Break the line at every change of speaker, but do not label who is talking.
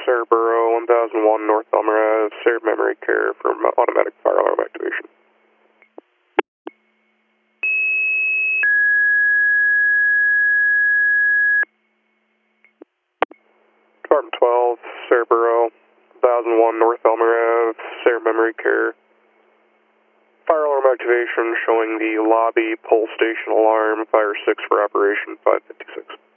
Cerebro, 1001 North Elmer Ave, shared memory care from automatic fire alarm activation. Department 12, Cerebro, 1001 North Elmer Ave, shared memory care. Fire alarm activation showing the lobby pull station alarm, fire 6 for operation 556.